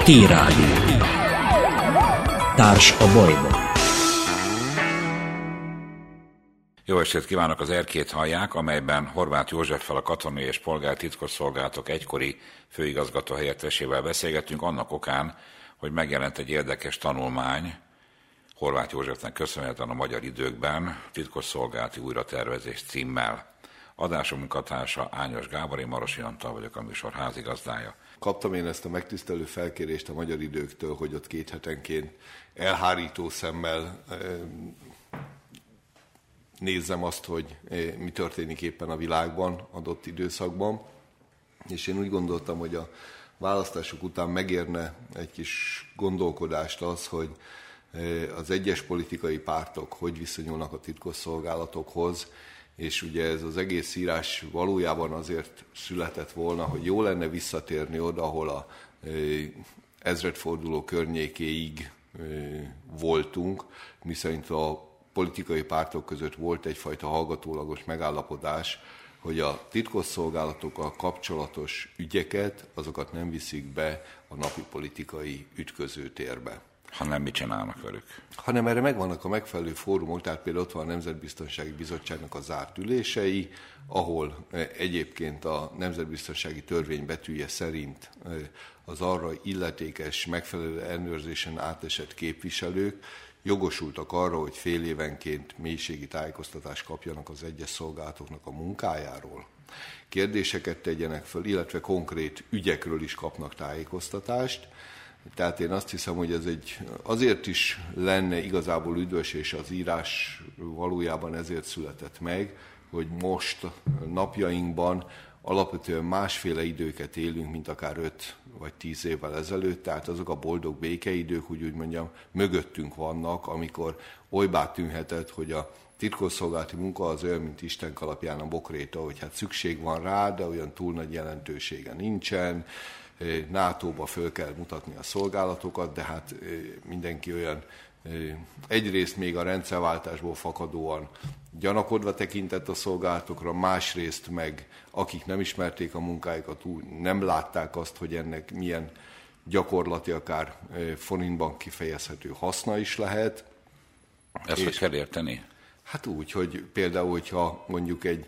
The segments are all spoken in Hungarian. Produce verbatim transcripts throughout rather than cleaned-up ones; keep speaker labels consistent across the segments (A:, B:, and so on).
A: T-Rádió. Társ a bajban.
B: Jó estét kívánok! Az Erkét hallják, amelyben Horváth Józseffel, a katonai és polgári titkosszolgálatok egykori főigazgató helyettesével beszélgetünk, annak okán, hogy megjelent egy érdekes tanulmány, Horváth Józsefnek köszönhetően a Magyar Időkben, titkosszolgálati újratervezés címmel. Adásom munkatársa Ányos Gábor, én Marosi Antal vagyok, a műsor házigazdája.
C: Kaptam én ezt a megtisztelő felkérést a Magyar Időktől, hogy ott két hetenként elhárító szemmel nézzem azt, hogy mi történik éppen a világban adott időszakban. És én úgy gondoltam, hogy a választások után megérne egy kis gondolkodást az, hogy az egyes politikai pártok hogy viszonyulnak a titkosszolgálatokhoz, és ugye ez az egész írás valójában azért született volna, hogy jó lenne visszatérni oda, ahol a ezredforduló környékéig voltunk, miszerint a politikai pártok között volt egyfajta hallgatólagos megállapodás, hogy a titkosszolgálatokkal kapcsolatos ügyeket, azokat nem viszik be a napi politikai ütközőtérbe.
B: Hanem mit csinálnak velük?
C: Hanem erre megvannak a megfelelő fórumok, tehát például ott van a Nemzetbiztonsági Bizottságnak a zárt ülései, ahol egyébként a Nemzetbiztonsági Törvény betűje szerint az arra illetékes, megfelelő ellenőrzésen átesett képviselők jogosultak arra, hogy fél évenként mélységi tájékoztatást kapjanak az egyes szolgálatoknak a munkájáról, kérdéseket tegyenek föl, illetve konkrét ügyekről is kapnak tájékoztatást. Tehát én azt hiszem, hogy ez egy azért is lenne igazából üdvös, és az írás valójában ezért született meg, hogy most napjainkban alapvetően másféle időket élünk, mint akár öt vagy tíz évvel ezelőtt, tehát azok a boldog békeidők, úgy, úgy mondjam, mögöttünk vannak, amikor olybá tűnhetett, hogy a titkosszolgálati munka az olyan, mint Isten kalapján a bokréta, hogy hát szükség van rá, de olyan túl nagy jelentősége nincsen, nátóba föl kell mutatni a szolgálatokat, de hát mindenki olyan egyrészt még a rendszerváltásból fakadóan gyanakodva tekintett a szolgálatokra, másrészt meg akik nem ismerték a munkájukat, nem látták azt, hogy ennek milyen gyakorlati, akár forintban kifejezhető haszna is lehet.
B: Ezt hogy kell érteni?
C: Hát úgy, hogy például, hogyha mondjuk egy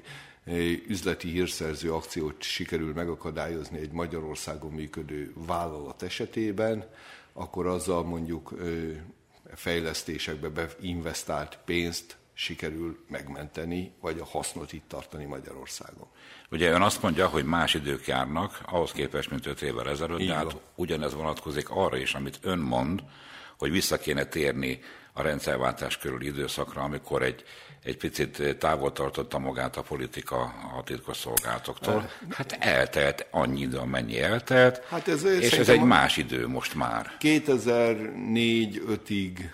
C: üzleti hírszerző akciót sikerül megakadályozni egy Magyarországon működő vállalat esetében, akkor azzal mondjuk fejlesztésekbe beinvestált pénzt sikerül megmenteni, vagy a hasznot itt tartani Magyarországon.
B: Ugye ön azt mondja, hogy más idők járnak, ahhoz képest, mint öt évvel ezelőtt, de hát ugyanez vonatkozik arra is, amit ön mond, hogy vissza kéne térni a rendszerváltás körüli időszakra, amikor egy, egy picit távol tartotta magát a politika a titkosszolgálatoktól. Hát eltelt annyi idő, amennyi eltelt, hát ez, és ez egy más idő most már.
C: kétezer-négy-ötig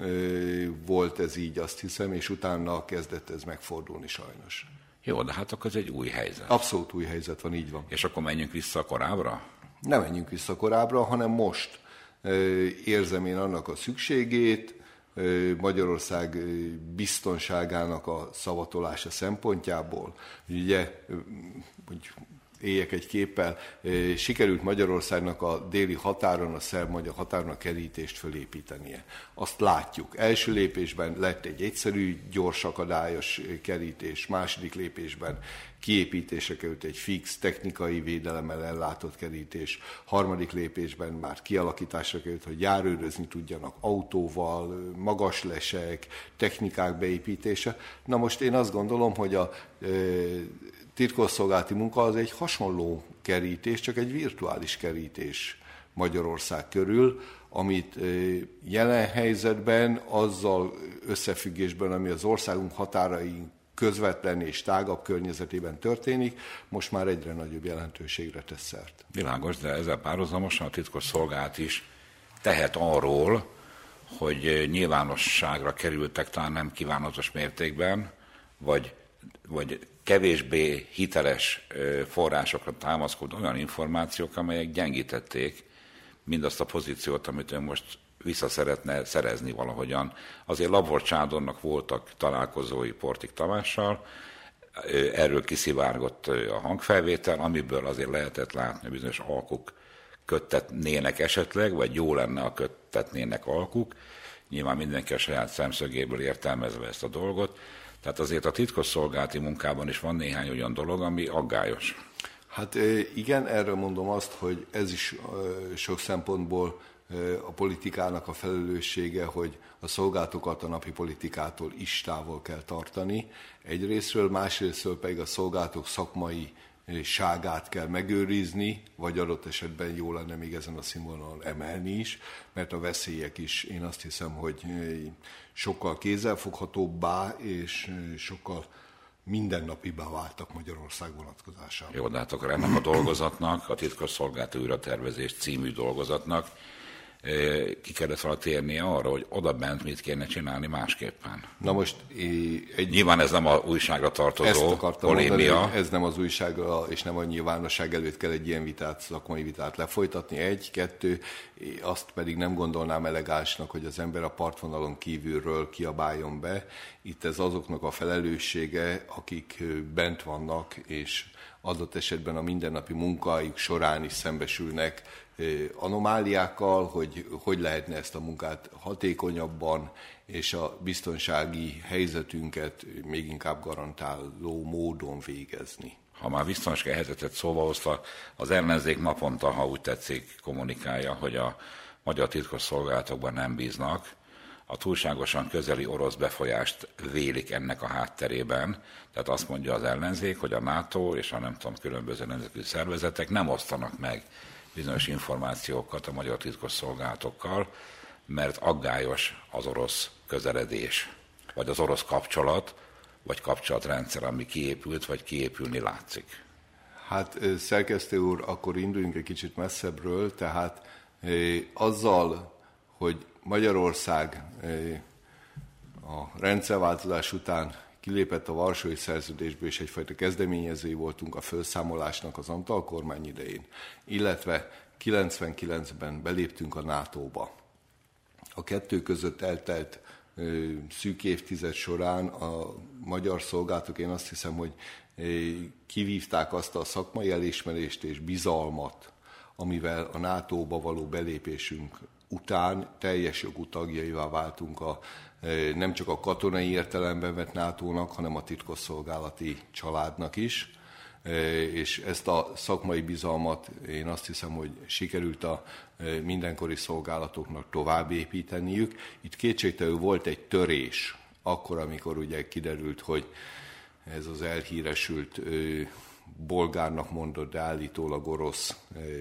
C: volt ez így, azt hiszem, és utána kezdett ez megfordulni sajnos.
B: Jó, de hát akkor ez egy új helyzet.
C: Abszolút új helyzet van, így van.
B: És akkor menjünk vissza a korábbra?
C: Nem menjünk vissza korábbra, hanem most érzem én annak a szükségét, Magyarország biztonságának a szavatolása szempontjából. Ugye, hogy éljek egy képpel, sikerült Magyarországnak a déli határon, a szerb-magyar határon a kerítést fölépítenie. Azt látjuk. Első lépésben lett egy egyszerű, gyors, akadályos kerítés, második lépésben kiépítésre került egy fix, technikai védelemmel ellátott kerítés, harmadik lépésben már kialakításra került, hogy járőrözni tudjanak autóval, magas lesek, technikák beépítése. Na most én azt gondolom, hogy a e, titkosszolgálati munka az egy hasonló kerítés, csak egy virtuális kerítés Magyarország körül, amit jelen helyzetben azzal összefüggésben, ami az országunk határain közvetlen és tágabb környezetében történik, most már egyre nagyobb jelentőségre tesz szert.
B: Világos, de ezzel párhuzamosan a titkosszolgálat is tehet arról, hogy nyilvánosságra kerültek talán nem kívánatos mértékben, vagy, vagy kevésbé hiteles forrásokra támaszkodó olyan információk, amelyek gyengítették mindazt a pozíciót, amit ön most vissza szeretne szerezni valahogyan. Azért Labor Csádonnak voltak találkozói Portik Tamással, erről kiszivárgott a hangfelvétel, amiből azért lehetett látni, hogy bizonyos alkuk köttetnének esetleg, vagy jó lenne, a köttetnének alkuk. Nyilván mindenki a saját szemszögéből értelmezve ezt a dolgot. Tehát azért a titkosszolgálati munkában is van néhány olyan dolog, ami aggályos.
C: Hát igen, erre mondom azt, hogy ez is sok szempontból a politikának a felelőssége, hogy a szolgálatokat a napi politikától is távol kell tartani. Egyrészről, másrészről pedig a szolgálatok szakmai ságát kell megőrizni, vagy adott esetben jó lenne még ezen a színvonalon emelni is, mert a veszélyek is, én azt hiszem, hogy sokkal kézzelfoghatóbbá és sokkal mindennapibbá váltak Magyarország vonatkozásában.
B: Jó, de hát akkor ennek a dolgozatnak, a titkosszolgálati újratervezés című dolgozatnak ki kellett volna térnie arra, hogy oda bent mit kéne csinálni másképpen.
C: Na most egy...
B: Nyilván ez nem a újságra tartozó polémia.
C: Mondani, ez nem az újságra és nem a nyilvánosság előtt kell egy ilyen vitát, szakmai vitát lefolytatni. Egy, kettő, azt pedig nem gondolnám elegánsnak, hogy az ember a partvonalon kívülről kiabáljon be. Itt ez azoknak a felelőssége, akik bent vannak, és adott esetben a mindennapi munkájuk során is szembesülnek anomáliákkal, hogy hogy lehetne ezt a munkát hatékonyabban és a biztonsági helyzetünket még inkább garantáló módon végezni.
B: Ha már biztonsági helyzetet szóba hozta, az ellenzék naponta, ha úgy tetszik, kommunikálja, hogy a magyar titkosszolgálatokban nem bíznak, a túlságosan közeli orosz befolyást vélik ennek a hátterében. Tehát azt mondja az ellenzék, hogy a NATO és a nem tudom, különböző nemzetközi szervezetek nem osztanak meg bizonyos információkat a magyar titkosszolgálatokkal, mert aggályos az orosz közeledés, vagy az orosz kapcsolat, vagy kapcsolatrendszer, ami kiépült, vagy kiépülni látszik.
C: Hát szerkesztő úr, akkor induljunk egy kicsit messzebbről, tehát azzal, hogy Magyarország a rendszerváltozás után kilépett a Varsói Szerződésből, és egyfajta kezdeményezői voltunk a felszámolásnak az Antal kormány idején, illetve kilencvenkilencben beléptünk a nátóba. A kettő között eltelt ö, szűk évtized során a magyar szolgálatok, én azt hiszem, hogy ö, kivívták azt a szakmai elismerést és bizalmat, amivel a nátóba való belépésünk után teljes jogú tagjaivá váltunk a, nem csak a katonai értelemben vett nátónak, hanem a titkosszolgálati családnak is. És ezt a szakmai bizalmat én azt hiszem, hogy sikerült a mindenkori szolgálatoknak tovább építeniük. Itt kétségtelenül volt egy törés, akkor, amikor ugye kiderült, hogy ez az elhíresült bolgárnak mondott, de állítólag orosz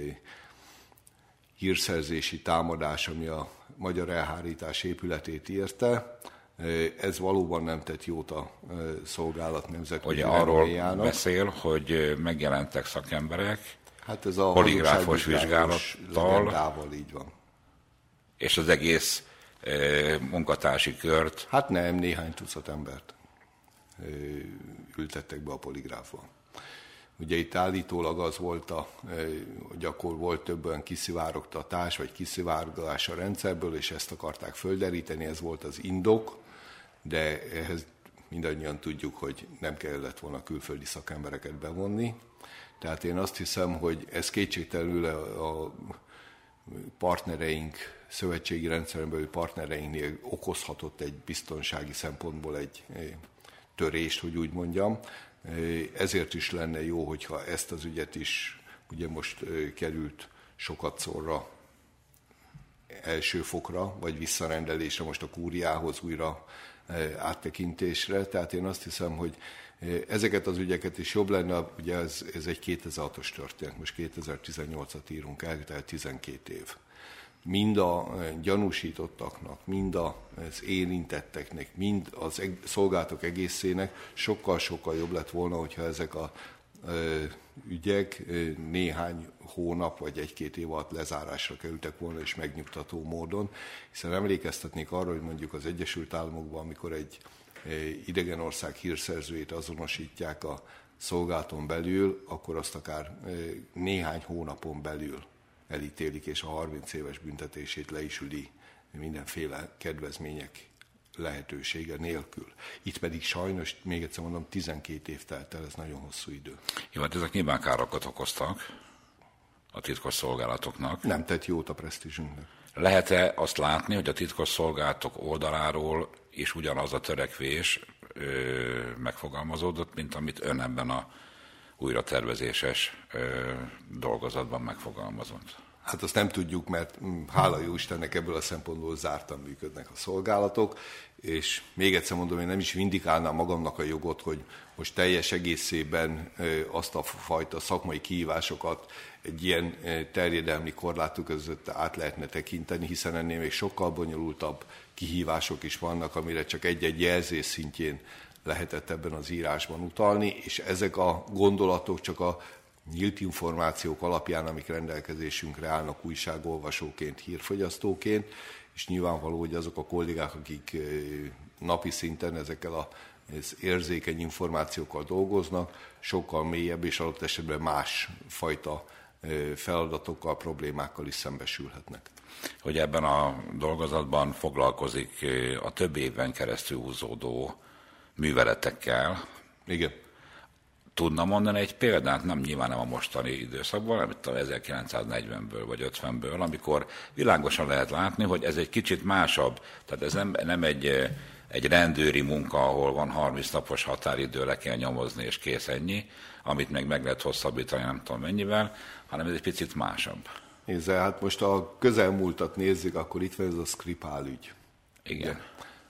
C: hírszerzési támadás, ami a magyar elhárítás épületét érte. Ez valóban nem tett jót a szolgálat nemzetközi
B: arról beszél, hogy megjelentek szakemberek,
C: hát ez a
B: poligráfos vizsgálattal,
C: így van.
B: És az egész e, munkatársi kört.
C: Hát nem, néhány tucat embert e, ültettek be a poligráfba. Ugye itt állítólag az volt, a, hogy akkor volt több olyan kiszivárogtatás, vagy kiszivárgás a rendszerből, és ezt akarták földeríteni, ez volt az indok, de ehhez mindannyian tudjuk, hogy nem kellett volna külföldi szakembereket bevonni. Tehát én azt hiszem, hogy ez kétségtelenül a partnereink, szövetségi rendszeren belül partnereinknél okozhatott egy biztonsági szempontból egy törést, hogy úgy mondjam. Ezért is lenne jó, hogyha ezt az ügyet is, ugye most került sokat szorra első fokra, vagy visszarendelésre, most a kúriához újra áttekintésre. Tehát én azt hiszem, hogy ezeket az ügyeket is jobb lenne, ugye ez, ez egy kétezer-hatos történet, most kétezer-tizennyolcat írunk el, tehát tizenkét év. Mind a gyanúsítottaknak, mind az érintetteknek, mind az szolgálatok egészének sokkal-sokkal jobb lett volna, hogyha ezek a ügyek néhány hónap vagy egy-két év alatt lezárásra kerültek volna, és megnyugtató módon. Hiszen emlékeztetnék arra, hogy mondjuk az Egyesült Államokban, amikor egy idegen ország hírszerzőjét azonosítják a szolgálaton belül, akkor azt akár néhány hónapon belül elítélik, és a harminc éves büntetését le is üli mindenféle kedvezmények lehetősége nélkül. Itt pedig sajnos, még egyszer mondom, tizenkét év telt el, ez nagyon hosszú idő.
B: Jó, hát ezek nyilván károkat okoztak. a titkos szolgálatoknak.
C: Nem tett jót a presztízsünknek.
B: Lehet-e azt látni, hogy a titkos szolgálatok oldaláról is ugyanaz a törekvés ö, megfogalmazódott, mint amit ön ebben a újratervezéses ö, dolgozatban megfogalmazott?
C: Hát azt nem tudjuk, mert hála jó Istennek ebből a szempontból zártan működnek a szolgálatok, és még egyszer mondom, én nem is vindikálnám magamnak a jogot, hogy most teljes egészében azt a fajta szakmai kihívásokat egy ilyen terjedelmi korlátok között át lehetne tekinteni, hiszen ennél még sokkal bonyolultabb kihívások is vannak, amire csak egy-egy jelzés szintjén lehetett ebben az írásban utalni, és ezek a gondolatok csak a nyílt információk alapján, amik rendelkezésünkre állnak újságolvasóként, hírfogyasztóként, és nyilvánvaló, hogy azok a kollégák, akik napi szinten ezekkel az érzékeny információkkal dolgoznak, sokkal mélyebb és adott esetben más fajta feladatokkal, problémákkal is szembesülhetnek.
B: Hogy ebben a dolgozatban foglalkozik a több éven keresztül húzódó műveletekkel.
C: Igen.
B: Tudna mondani egy példát, nem nyilván nem a mostani időszakban, hanem itt a ezerkilencszáznegyvenből vagy ötvenből, amikor világosan lehet látni, hogy ez egy kicsit másabb. Tehát ez nem, nem egy, egy rendőri munka, ahol van harminc napos határidő, le kell nyomozni, és kész ennyi, amit meg meg lehet hosszabbítani, nem tudom mennyivel, hanem ez egy picit másabb.
C: Nézze, hát most a közelmúltat nézzük, akkor itt van ez a Skripál ügy.
B: Igen.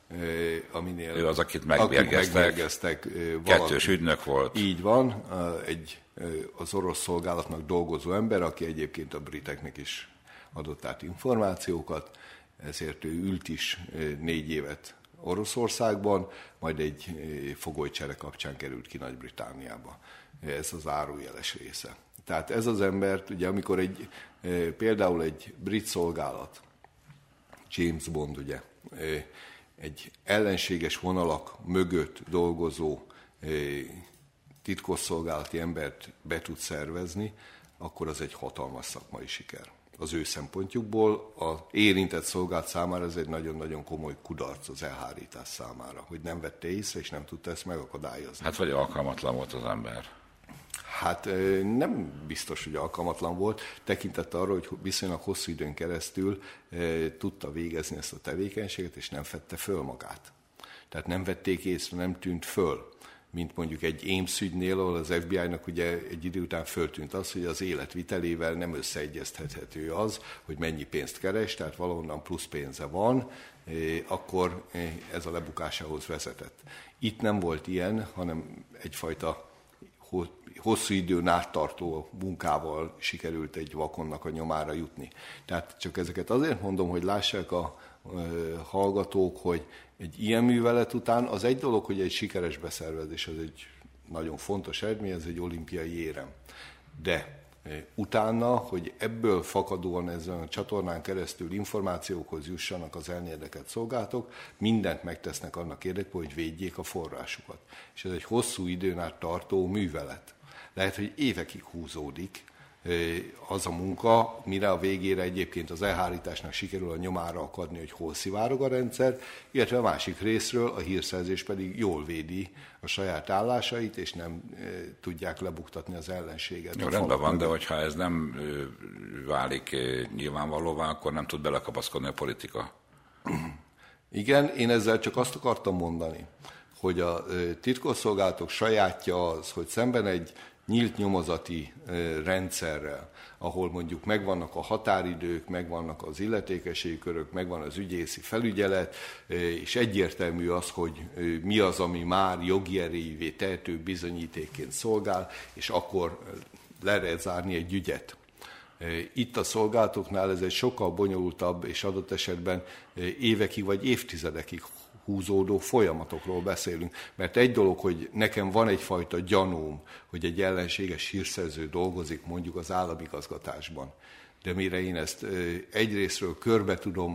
C: Aminél,
B: ő az, akit megmérgeztek, kettős ügynök volt.
C: Így van, egy az orosz szolgálatnak dolgozó ember, aki egyébként a briteknek is adott át információkat, ezért ő ült is négy évet Oroszországban, majd egy fogolycsere kapcsán került ki Nagy-Britanniába. Ez az árójeles része. Tehát ez az embert, ugye amikor egy, például egy brit szolgálat, James Bond, ugye, egy ellenséges vonalak mögött dolgozó titkosszolgálati embert be tud szervezni, akkor az egy hatalmas szakmai siker. Az ő szempontjukból az érintett szolgálat számára ez egy nagyon-nagyon komoly kudarc az elhárítás számára, hogy nem vette észre és nem tudta ezt megakadályozni.
B: Hát vagy alkalmatlan volt az ember.
C: Hát nem biztos, hogy alkalmatlan volt, tekintette arra, hogy viszonylag hosszú időn keresztül tudta végezni ezt a tevékenységet, és nem fedte föl magát. Tehát nem vették észre, nem tűnt föl, mint mondjuk egy Ames ügynél, ahol az ef bé i-nak ugye egy idő után föltűnt az, hogy az életvitelével nem összeegyeztethető az, hogy mennyi pénzt keres, tehát valahonnan plusz pénze van, akkor ez a lebukásához vezetett. Itt nem volt ilyen, hanem egyfajta hosszú időn áttartó munkával sikerült egy vakonnak a nyomára jutni. Tehát csak ezeket azért mondom, hogy lássák a hallgatók, hogy egy ilyen művelet után az egy dolog, hogy egy sikeres beszervezés, az egy nagyon fontos eredmény, ez egy olimpiai érem. De utána, hogy ebből fakadóan ezen a csatornán keresztül információkhoz jussanak az elnérdekelt szolgálatok, mindent megtesznek annak érdekében, hogy védjék a forrásukat. És ez egy hosszú időn át tartó művelet. Lehet, hogy évekig húzódik az a munka, mire a végére egyébként az elhárításnak sikerül a nyomára akadni, hogy hol szivárog a rendszer, illetve a másik részről a hírszerzés pedig jól védi a saját állásait, és nem e, tudják lebuktatni az ellenséget.
B: Jó, rendben van, de hogyha ez nem válik nyilvánvalóvá, akkor nem tud belekapaszkodni a politika.
C: Igen, én ezzel csak azt akartam mondani, hogy a titkosszolgálatok sajátja az, hogy szemben egy nyílt nyomozati rendszerrel, ahol mondjuk megvannak a határidők, megvannak az illetékességi körök, megvan az ügyészi felügyelet, és egyértelmű az, hogy mi az, ami már jogi erejűvé tehető bizonyítékként szolgál, és akkor le lehet zárni egy ügyet. Itt a szolgálatoknál ez egy sokkal bonyolultabb, és adott esetben évekig vagy évtizedekig húzódó folyamatokról beszélünk. Mert egy dolog, hogy nekem van egyfajta gyanúm, hogy egy ellenséges hírszerző dolgozik mondjuk az államigazgatásban. De mire én ezt egyrészről körbe tudom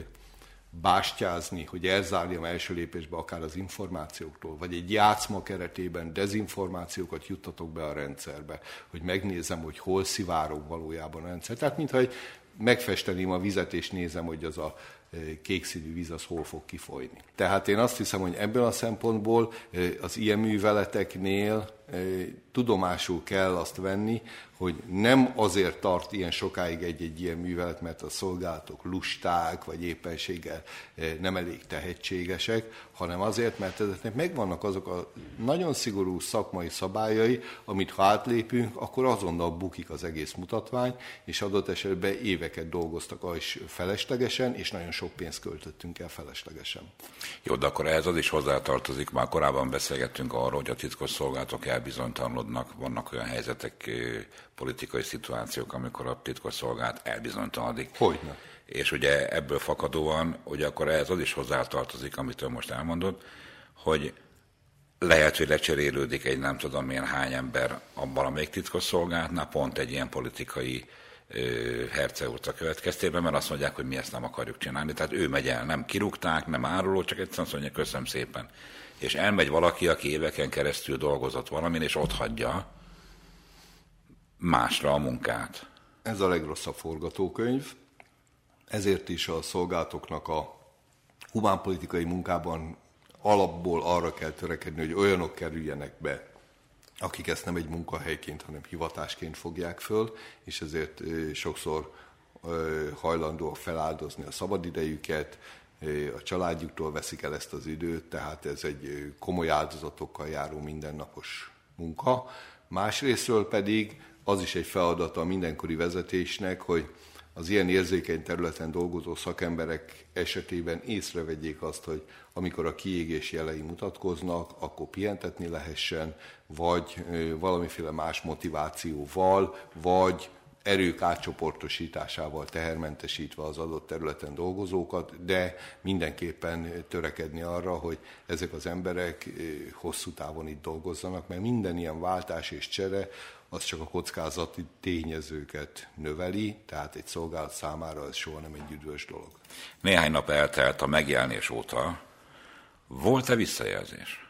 C: bástyázni, hogy elzárjam első lépésbe akár az információktól, vagy egy játszma keretében dezinformációkat juttatok be a rendszerbe, hogy megnézem, hogy hol szivárog valójában a rendszer. Tehát mintha egy megfesteném a vizet, és nézem, hogy az a kékszínű víz az hol fog kifolyni. Tehát én azt hiszem, hogy ebből a szempontból az ilyen műveleteknél tudomásul kell azt venni, hogy nem azért tart ilyen sokáig egy-egy ilyen művelet, mert a szolgálatok lusták, vagy éppenséggel nem elég tehetségesek, hanem azért, mert ezeknek megvannak azok a nagyon szigorú szakmai szabályai, amit ha átlépünk, akkor azonnal bukik az egész mutatvány, és adott esetben éveket dolgoztak az is feleslegesen, és nagyon sok pénzt költöttünk el feleslegesen.
B: Jó, de akkor ehhez az is hozzátartozik, már korábban beszélgettünk arról, hogy a titkos szolgálatok elbizonytalanodnak, vannak olyan helyzetek, politikai szituációk, amikor a titkos szolgálat elbizonytalanodik.
C: Hogyne.
B: És ugye ebből fakadóan, ugye akkor ehhez az is hozzátartozik, amit ön most elmondott, hogy lehet, hogy lecserélődik egy nem tudom milyen hány ember abban a még titkos szolgálatnál, pont egy ilyen politikai herceurca következtében, mert azt mondják, hogy mi ezt nem akarjuk csinálni. Tehát ő megy el, nem kirúgták, nem áruló, csak egyszerűen azt mondja, köszönöm szépen. És elmegy valaki, aki éveken keresztül dolgozott valamin, és ott hagyja másra a munkát.
C: Ez a legrosszabb forgatókönyv. Ezért is a szolgálatoknak a humánpolitikai munkában alapból arra kell törekedni, hogy olyanok kerüljenek be, akik ezt nem egy munkahelyként, hanem hivatásként fogják föl, és ezért sokszor hajlandóak feláldozni a szabadidejüket, a családjuktól veszik el ezt az időt, tehát ez egy komoly áldozatokkal járó mindennapos munka. Másrészről pedig az is egy feladata a mindenkori vezetésnek, hogy az ilyen érzékeny területen dolgozó szakemberek esetében észrevegyék azt, hogy amikor a kiégés jelei mutatkoznak, akkor pihentetni lehessen, vagy valamiféle más motivációval, vagy erők átcsoportosításával tehermentesítve az adott területen dolgozókat, de mindenképpen törekedni arra, hogy ezek az emberek hosszú távon itt dolgozzanak, mert minden ilyen váltás és csere az csak a kockázati tényezőket növeli, tehát egy szolgálat számára ez soha nem egy üdvös dolog.
B: Néhány nap eltelt a megjelenés óta. Volt-e visszajelzés?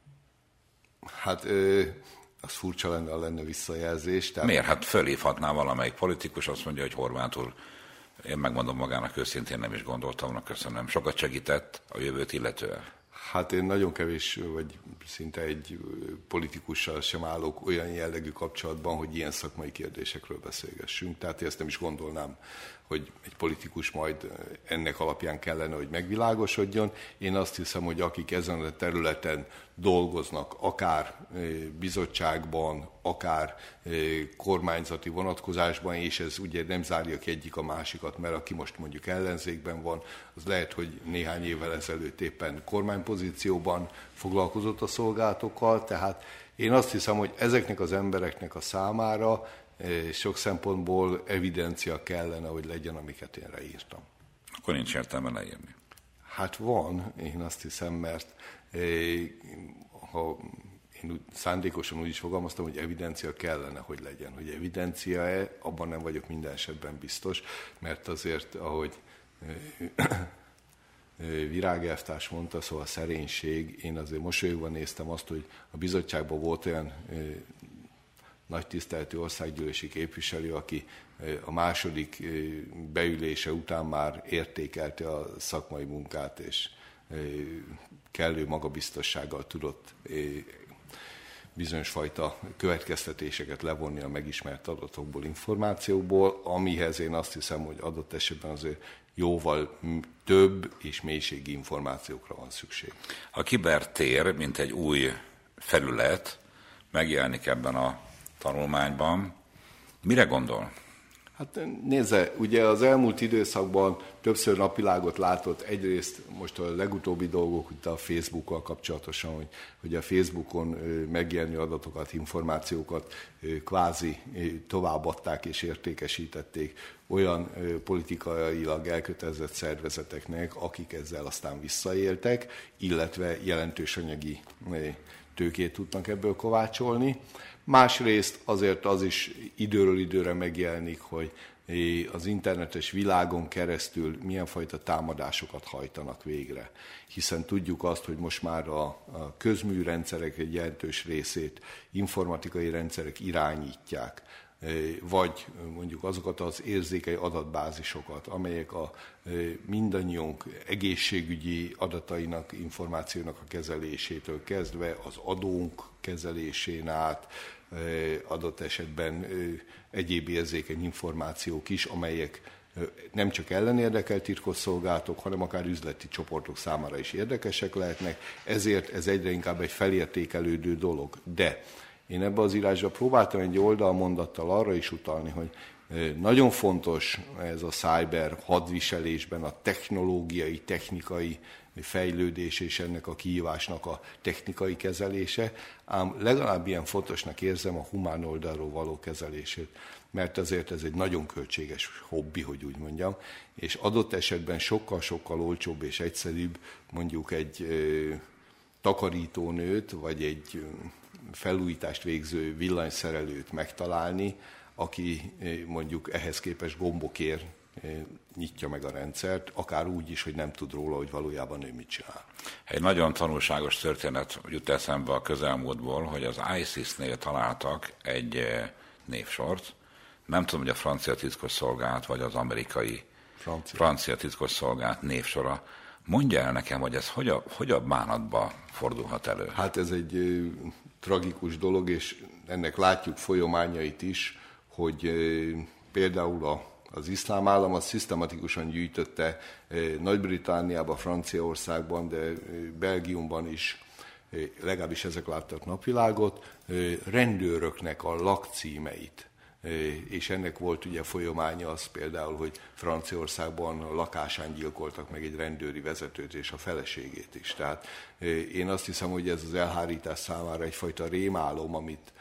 C: Hát az furcsa lenne, ha lenne visszajelzés. Tehát...
B: Miért? Hát fölhívhatná valamelyik politikus, azt mondja, hogy Horváth úr, én megmondom magának őszintén, nem is gondoltam volna, köszönöm. Sokat segített a jövőt illetően.
C: Hát én nagyon kevés, vagy szinte egy politikussal sem állok olyan jellegű kapcsolatban, hogy ilyen szakmai kérdésekről beszélgessünk. Tehát én ezt nem is gondolnám, hogy egy politikus majd ennek alapján kellene, hogy megvilágosodjon. Én azt hiszem, hogy akik ezen a területen dolgoznak, akár bizottságban, akár kormányzati vonatkozásban, és ez ugye nem zárja ki egyik a másikat, mert aki most mondjuk ellenzékben van, az lehet, hogy néhány évvel ezelőtt éppen kormánypozícióban foglalkozott a szolgálatokkal, tehát én azt hiszem, hogy ezeknek az embereknek a számára sok szempontból evidencia kellene, hogy legyen, amiket én leírtam.
B: Akkor nincs értelme leírni.
C: Hát van, én azt hiszem, mert ha én szándékosan úgy is fogalmaztam, hogy evidencia kellene, hogy legyen. Hogy evidencia-e, abban nem vagyok minden esetben biztos, mert azért, ahogy Virág elvtárs mondta, szóval a szerénység, én azért mosolyogva néztem azt, hogy a bizottságban volt olyan nagy tiszteletű országgyűlési képviselő, aki a második beülése után már értékelte a szakmai munkát, és kellő magabiztossággal tudott bizonyos fajta következtetéseket levonni a megismert adatokból, információkból, amihez én azt hiszem, hogy adott esetben azért jóval több és mélységi információkra van szükség.
B: A kibertér, mint egy új felület, megjelenik ebben a tanulmányban. Mire gondol?
C: Hát nézze, ugye az elmúlt időszakban többször napvilágot látott egyrészt most a legutóbbi dolgok, itt a Facebookkal kapcsolatosan, hogy, hogy a Facebookon megjelenő adatokat, információkat kvázi továbbadták és értékesítették olyan politikailag elkötelezett szervezeteknek, akik ezzel aztán visszaéltek, illetve jelentős anyagi tőkét tudnak ebből kovácsolni. Másrészt azért az is időről időre megjelenik, hogy az internetes világon keresztül milyen fajta támadásokat hajtanak végre. Hiszen tudjuk azt, hogy most már a közműrendszerek egy jelentős részét informatikai rendszerek irányítják. vagy mondjuk azokat az érzékeny adatbázisokat, amelyek a mindannyiunk egészségügyi adatainak, információnak a kezelésétől kezdve az adónk kezelésén át, adott esetben egyéb érzékeny információk is, amelyek nem csak ellenérdekelt titkosszolgálatok, hanem akár üzleti csoportok számára is érdekesek lehetnek, ezért ez egyre inkább egy felértékelődő dolog. De én ebbe az írásba próbáltam egy oldalmondattal arra is utalni, hogy nagyon fontos ez a cyber hadviselésben a technológiai, technikai fejlődés és ennek a kihívásnak a technikai kezelése, ám legalább ilyen fontosnak érzem a humán oldalról való kezelését, mert azért ez egy nagyon költséges hobbi, hogy úgy mondjam, és adott esetben sokkal-sokkal olcsóbb és egyszerűbb mondjuk egy ö, takarítónőt, vagy egy felújítást végző villanyszerelőt megtalálni, aki mondjuk ehhez képest gombokért nyitja meg a rendszert, akár úgy is, hogy nem tud róla, hogy valójában ő mit csinál.
B: Egy nagyon tanulságos történet jut eszembe a közelmúltból, hogy az ISIS-nél találtak egy névsort. Nem tudom, hogy a francia titkosszolgálat, vagy az amerikai francia, francia titkosszolgálat névsora. Mondja el nekem, hogy ez hogy a, hogy a bánatba fordulhat elő?
C: Hát ez egy ö, tragikus dolog, és ennek látjuk folyamányait is, hogy ö, például a Az iszlám állam az szisztematikusan gyűjtötte Nagy-Britanniában, Franciaországban, de Belgiumban is, legalábbis ezek láttak napvilágot, rendőröknek a lakcímeit. És ennek volt ugye folyamánya az például, hogy Franciaországban a lakásán gyilkoltak meg egy rendőri vezetőt és a feleségét is. Tehát én azt hiszem, hogy ez az elhárítás számára egyfajta rémálom, amit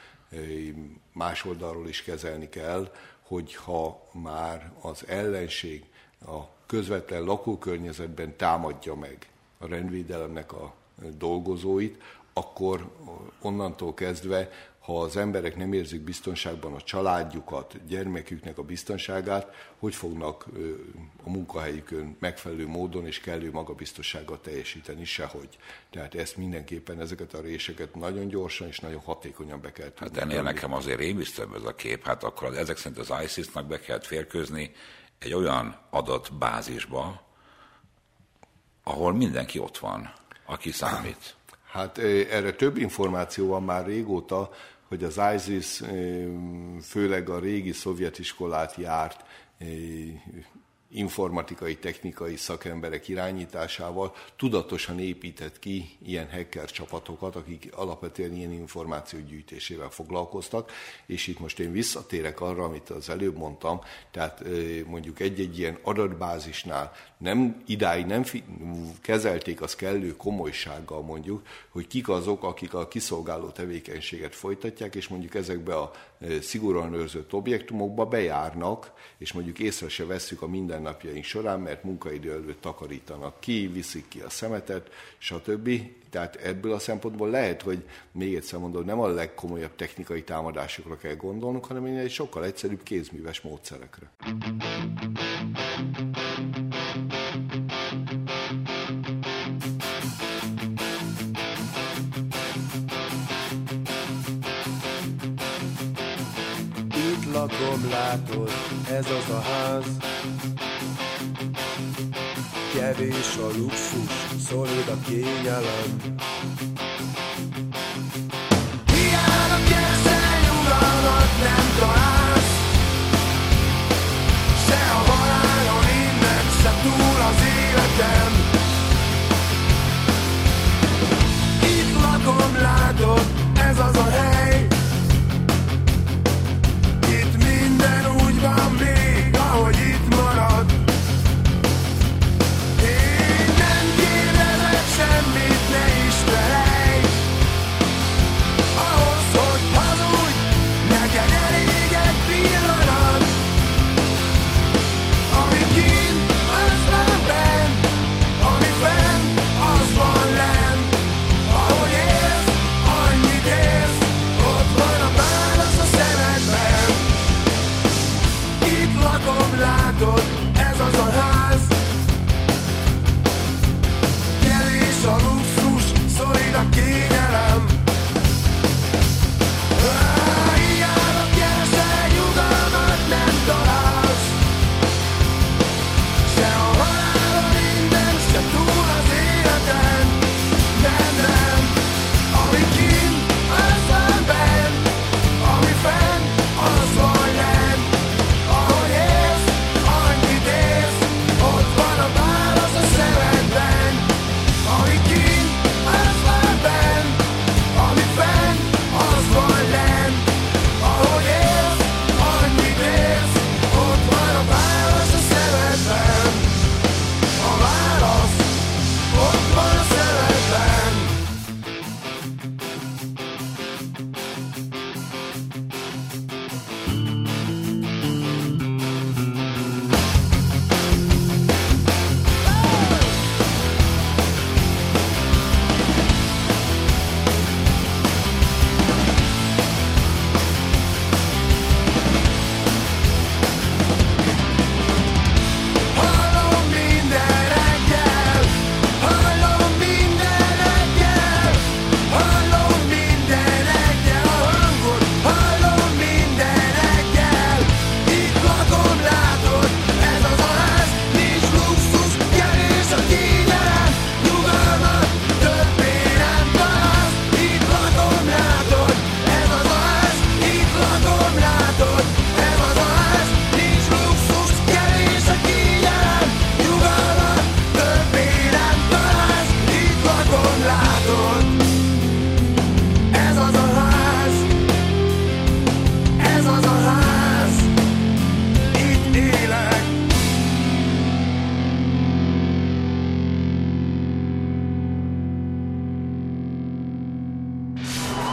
C: más oldalról is kezelni kell, hogyha már az ellenség a közvetlen lakókörnyezetben támadja meg a rendvédelemnek a dolgozóit, akkor onnantól kezdve, ha az emberek nem érzik biztonságban a családjukat, gyermeküknek a biztonságát, hogy fognak a munkahelyükön megfelelő módon és kellő magabiztossággal teljesíteni, sehogy. Tehát ezt mindenképpen, ezeket a réseket nagyon gyorsan és nagyon hatékonyan be kell tudni.
B: Hát ennél nekem azért rémisztőbb ez a kép, hát akkor az, ezek szerint az ISIS-nak be kellett férkőzni egy olyan adatbázisba, ahol mindenki ott van, aki számít.
C: Hát erre több információ van már régóta, hogy az ISIS főleg a régi szovjetiskolát járt informatikai, technikai szakemberek irányításával tudatosan épített ki ilyen hacker csapatokat, akik alapvetően ilyen információ gyűjtésével foglalkoztak, és itt most én visszatérek arra, amit az előbb mondtam, tehát mondjuk egy-egy ilyen adatbázisnál nem, idáig nem fi- kezelték az kellő komolysággal mondjuk, hogy kik azok, akik a kiszolgáló tevékenységet folytatják, és mondjuk ezekbe a szigorúan őrzött objektumokba bejárnak, és mondjuk észre se vesszük a mindennapjaink során, mert munkaidő előtt takarítanak ki, viszik ki a szemetet, stb. Tehát ebből a szempontból lehet, hogy még egyszer mondom, nem a legkomolyabb technikai támadásokra kell gondolnunk, hanem egy sokkal egyszerűbb kézműves módszerekre.
A: Itt lakom, látod, ez az a ház. Kevés a luxus, szolid a kényelem. Hiába kezdel, nyugalmat nem találsz. Se a halálon innen, se túl az életem. Itt lakom, látod, ez az a hely. Itt minden úgy van még, ahogy itt marad. Én nem kérdezek semmit, ne is felejts.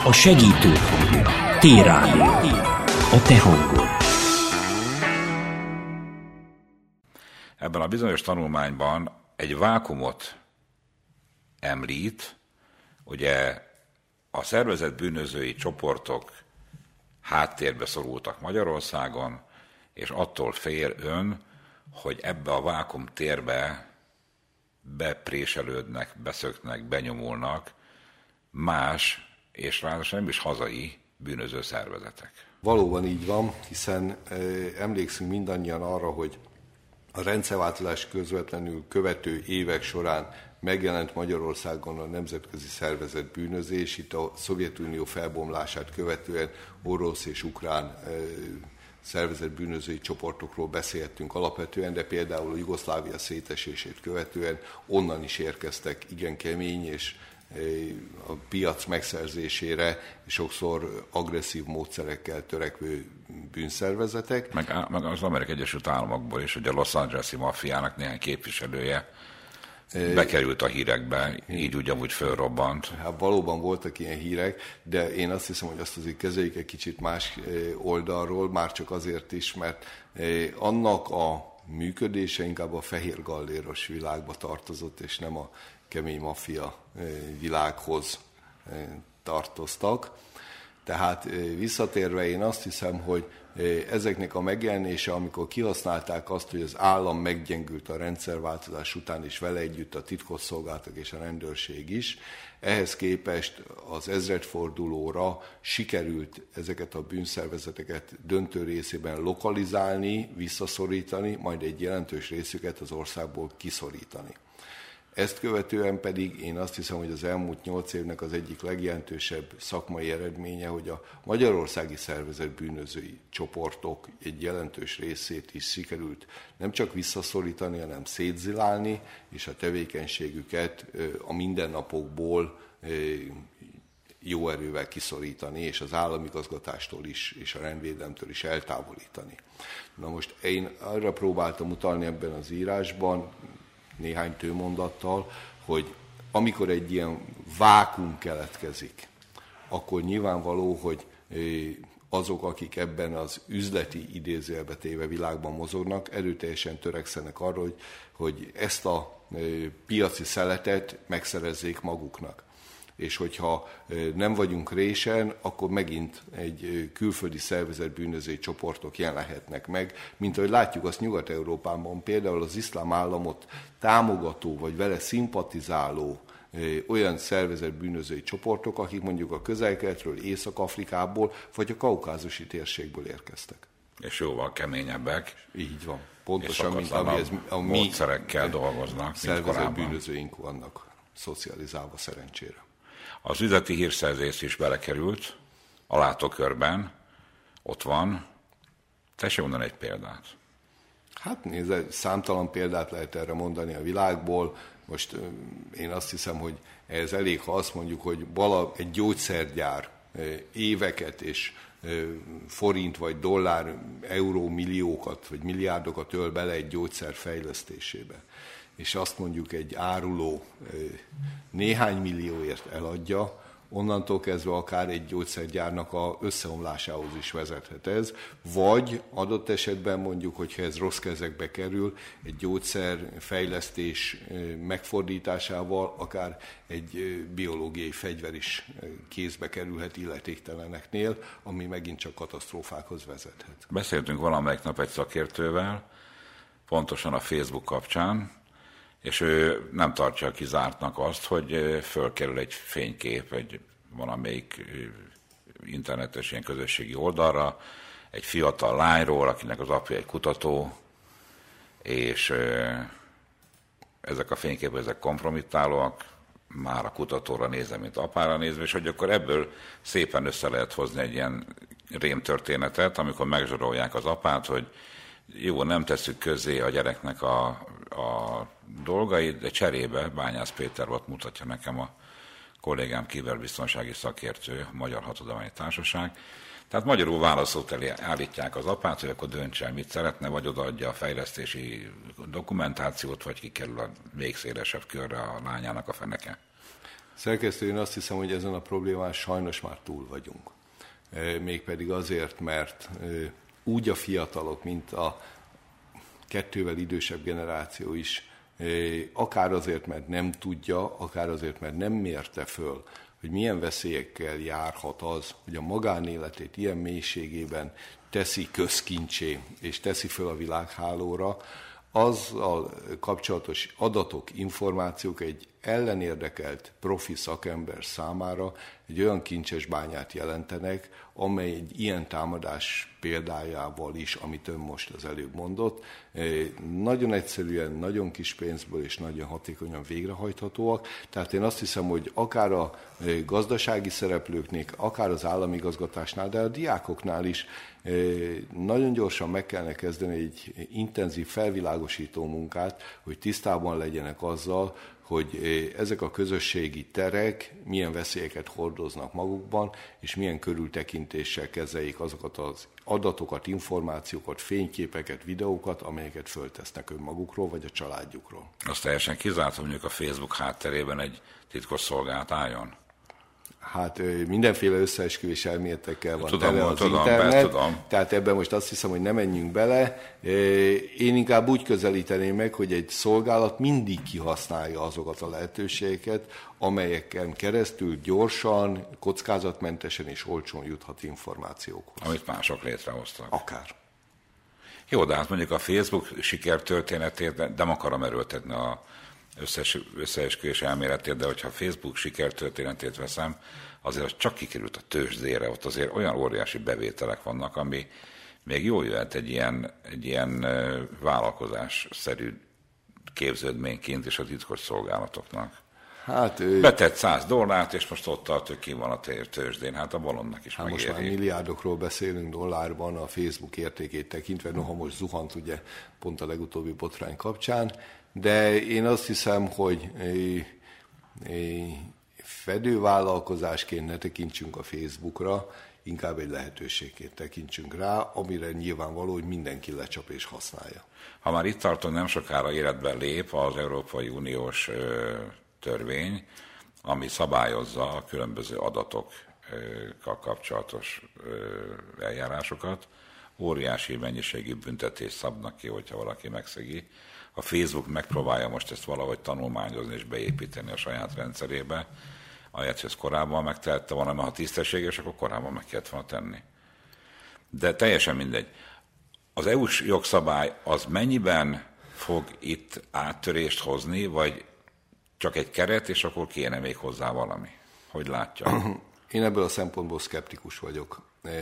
D: A segítő hang. T-Rádió. A te hangod.
B: Ebben a bizonyos tanulmányban egy vákumot említ, ugye a szervezett bűnözői csoportok háttérbe szorultak Magyarországon, és attól fél ön, hogy ebbe a vákum térbe bepréselődnek, beszöknek, benyomulnak más, és ráadásul nem is hazai bűnöző szervezetek.
C: Valóban így van, hiszen e, emlékszünk mindannyian arra, hogy a rendszerváltozás közvetlenül követő évek során megjelent Magyarországon a nemzetközi szervezett bűnözés, itt a Szovjetunió felbomlását követően orosz és ukrán e, szervezett bűnözői csoportokról beszéltünk alapvetően, de például a Jugoszlávia szétesését követően onnan is érkeztek igen kemény és a piac megszerzésére sokszor agresszív módszerekkel törekvő bűnszervezetek.
B: Meg, meg az Amerikai Egyesült Államokból is, hogy a Los Angeles-i maffiának néhány képviselője bekerült a hírekbe, így ugyanúgy fölrobbant.
C: Hát valóban voltak ilyen hírek, de én azt hiszem, hogy azt azért kezeljük egy kicsit más oldalról, már csak azért is, mert annak a működése inkább a fehér galléros világba tartozott, és nem a kemény maffia világhoz tartoztak. Tehát visszatérve én azt hiszem, hogy ezeknek a megjelenése, amikor kihasználták azt, hogy az állam meggyengült a rendszerváltozás után, és vele együtt a titkosszolgálatok és a rendőrség is, ehhez képest az ezredfordulóra sikerült ezeket a bűnszervezeteket döntő részében lokalizálni, visszaszorítani, majd egy jelentős részüket az országból kiszorítani. Ezt követően pedig én azt hiszem, hogy az elmúlt nyolc évnek az egyik legjelentősebb szakmai eredménye, hogy a magyarországi szervezett bűnözői csoportok egy jelentős részét is sikerült nem csak visszaszorítani, hanem szétzilálni, és a tevékenységüket a mindennapokból jó erővel kiszorítani, és az államigazgatástól is, és a rendvédelemtől is eltávolítani. Na most én arra próbáltam utalni ebben az írásban, néhány tőmondattal, hogy amikor egy ilyen vákum keletkezik, akkor nyilvánvaló, hogy azok, akik ebben az üzleti idézőjelbe téve világban mozognak, erőteljesen törekszenek arra, hogy, hogy ezt a piaci szeletet megszerezzék maguknak. És hogyha nem vagyunk résen, akkor megint egy külföldi szervezett bűnözői csoportok jelenhetnek meg, mint ahogy látjuk azt Nyugat-Európában, például az iszlám államot támogató vagy vele szimpatizáló olyan szervezett bűnözői csoportok, akik mondjuk a Közel-Keletről, Észak-Afrikából vagy a kaukázusi térségből érkeztek.
B: És jóval keményebbek.
C: Így van. Pontosan, mint amihez a mi
B: módszerekkel dolgoznak,
C: szervezett bűnözőink vannak szocializálva szerencsére.
B: Az üzleti hírszerzés is belekerült a látókörben, ott van. Tessék mondani egy példát.
C: Hát nézd, számtalan példát lehet erre mondani a világból. Most én azt hiszem, hogy ez elég, ha azt mondjuk, hogy vala egy gyógyszergyár éveket és forint vagy dollár, euró milliókat vagy milliárdokat öl bele egy gyógyszer fejlesztésébe, és azt mondjuk egy áruló néhány millióért eladja, onnantól kezdve akár egy gyógyszergyárnak a összeomlásához is vezethet ez, vagy adott esetben mondjuk, hogyha ez rossz kezekbe kerül, egy gyógyszerfejlesztés megfordításával akár egy biológiai fegyver is kézbe kerülhet illetékteleneknél, ami megint csak katasztrófákhoz vezethet.
B: Beszéltünk valamelyik nap egy szakértővel, pontosan a Facebook kapcsán, és ő nem tartja kizártnak azt, hogy fölkerül egy fénykép egy valamelyik internetes ilyen közösségi oldalra, egy fiatal lányról, akinek az apja egy kutató, és ezek a fényképek, ezek kompromittálóak, már a kutatóra nézve, mint apára nézve, és hogy akkor ebből szépen össze lehet hozni egy ilyen rémtörténetet, amikor megzsarolják az apát, hogy jó, nem tesszük közzé a gyereknek a, a dolgait, de cserébe Bányász Péter volt, mutatja nekem a kollégám, kiberbiztonsági szakértő, Magyar Hattudományi Társaság. Tehát magyarul válaszút elé állítják az apát, hogy akkor döntse el, mit szeretne, vagy odaadja a fejlesztési dokumentációt, vagy kikerül a még szélesebb körre a lányának a feneke.
C: Szerkesztő, én azt hiszem, hogy ezen a problémán sajnos már túl vagyunk. Mégpedig azért, mert úgy a fiatalok, mint a kettővel idősebb generáció is, akár azért, mert nem tudja, akár azért, mert nem mérte föl, hogy milyen veszélyekkel járhat az, hogy a magánéletét ilyen mélységében teszi közkincsé, és teszi föl a világhálóra, azzal kapcsolatos adatok, információk egy ellenérdekelt profi szakember számára egy olyan kincses bányát jelentenek, amely egy ilyen támadás példájával is, amit ön most az előbb mondott, nagyon egyszerűen, nagyon kis pénzből és nagyon hatékonyan végrehajthatóak. Tehát én azt hiszem, hogy akár a gazdasági szereplőknél, akár az államigazgatásnál, de a diákoknál is nagyon gyorsan meg kellene kezdeni egy intenzív felvilágosító munkát, hogy tisztában legyenek azzal, hogy ezek a közösségi terek milyen veszélyeket hordoznak magukban, és milyen körültekintéssel kezeljék azokat az adatokat, információkat, fényképeket, videókat, amelyeket föltesznek önmagukról, vagy a családjukról.
B: Azt teljesen kizárt, hogy mondjuk a Facebook hátterében egy titkos szolgálat álljon?
C: Hát mindenféle összeesküvés elméletekkel van
B: tudom,
C: tele az
B: tudom,
C: internet,
B: tudom.
C: Tehát ebben most azt hiszem, hogy ne menjünk bele. Én inkább úgy közelíteném meg, hogy egy szolgálat mindig kihasználja azokat a lehetőségeket, amelyeken keresztül gyorsan, kockázatmentesen és olcsón juthat információkhoz.
B: Amit mások létrehoztak.
C: Akár.
B: Jó, de hát mondjuk a Facebook sikertörténetét nem akarom erőltetni a összes, összeesküvés elméletét, de hogyha a Facebook sikertörténetét veszem, azért az csak kikerült a tőzsdére, ott azért olyan óriási bevételek vannak, ami még jól jöhet egy ilyen, egy ilyen vállalkozásszerű képződményként is a titkos szolgálatoknak. Hát ő... Betett száz dollárt, és most ott tart, hogy ki van a tőzsdén. Hát a bolondnak is hát megéri.
C: Most már milliárdokról beszélünk dollárban a Facebook értékét tekintve, noha most zuhant ugye pont a legutóbbi botrány kapcsán, de én azt hiszem, hogy fedővállalkozásként ne tekintsünk a Facebookra, inkább egy lehetőségként tekintsünk rá, amire nyilvánvaló, hogy mindenki lecsap és használja.
B: Ha már itt tartunk, nem sokára életben lép az Európai Uniós törvény, ami szabályozza a különböző adatokkal kapcsolatos eljárásokat. Óriási mennyiségű büntetést szabnak ki, hogyha valaki megszegi. A Facebook megpróbálja most ezt valahogy tanulmányozni és beépíteni a saját rendszerébe, ahelyett, hogy ezt korábban megtehette volna, mert ha tisztességes, akkor korábban meg kellett volna tenni. De teljesen mindegy. Az é u-s jogszabály az mennyiben fog itt áttörést hozni, vagy csak egy keret, és akkor kéne még hozzá valami? Hogy látja?
C: Én ebből a szempontból szkeptikus vagyok.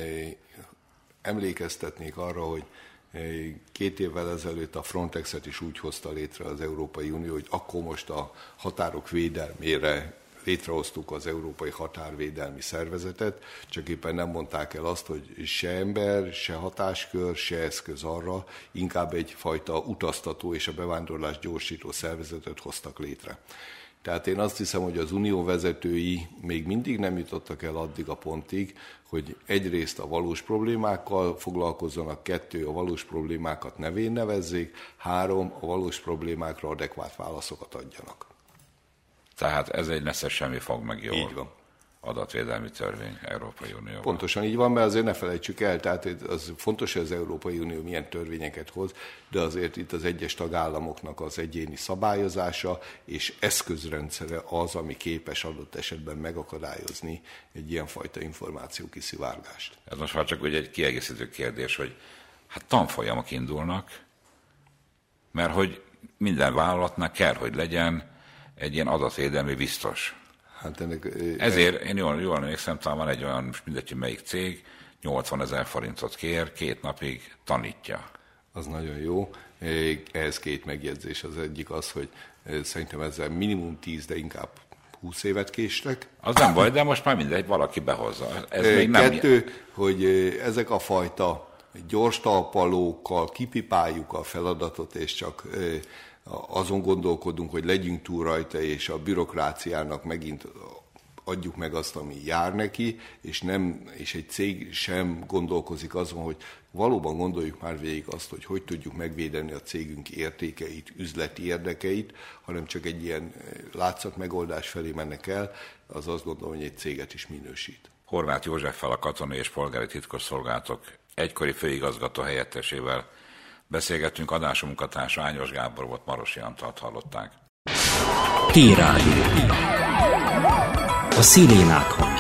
C: Emlékeztetnék arra, hogy két évvel ezelőtt a Frontexet is úgy hozta létre az Európai Unió, hogy akkor most a határok védelmére létrehoztuk az Európai Határvédelmi Szervezetet, csak éppen nem mondták el azt, hogy se ember, se hatáskör, se eszköz arra, inkább egyfajta utaztató és a bevándorlás gyorsító szervezetet hoztak létre. Tehát én azt hiszem, hogy az unió vezetői még mindig nem jutottak el addig a pontig, hogy egyrészt a valós problémákkal foglalkozzanak, kettő, a valós problémákat nevén nevezzék, három, a valós problémákra adekvát válaszokat adjanak.
B: Tehát ez egy nesze semmi fog meg jól.
C: Így van.
B: Adatvédelmi törvény Európai Unióban.
C: Pontosan így van, mert azért ne felejtsük el, tehát az fontos, hogy az Európai Unió milyen törvényeket hoz, de azért itt az egyes tagállamoknak az egyéni szabályozása és eszközrendszere az, ami képes adott esetben megakadályozni egy ilyenfajta információ kiszivárgást.
B: Ez most már csak ugye egy kiegészítő kérdés, hogy hát tanfolyamok indulnak, mert hogy minden vállalatnak kell, hogy legyen egy ilyen adatvédelmi biztos. Hát ennek, Ezért én jól, jól emlékszem, talán van egy olyan, mindegy, melyik cég, nyolcvanezer forintot kér, két napig tanítja.
C: Az nagyon jó. Ehhez két megjegyzés. Az egyik az, hogy szerintem ezzel minimum tíz, de inkább húsz évet késtek.
B: Az nem baj, de most már mindegy, valaki behozza. Ez még
C: nem... Kettő, hogy ezek a fajta gyors talpalókkal kipipáljuk a feladatot, és csak azon gondolkodunk, hogy legyünk túl rajta, és a bürokráciának megint adjuk meg azt, ami jár neki, és, nem, és egy cég sem gondolkozik azon, hogy valóban gondoljuk már végig azt, hogy hogy tudjuk megvédeni a cégünk értékeit, üzleti érdekeit, hanem csak egy ilyen látszat megoldás felé mennek el, az azt gondolom, hogy egy céget is minősít.
B: Horváth Józseffel, a Katonai és Polgári Titkosszolgálatok egykori főigazgató helyettesével beszélgettünk, adásunk munkatársa Ányos Gábor volt, Marosi Antalt hallották.
D: T-Rádió. A szirénák hangja.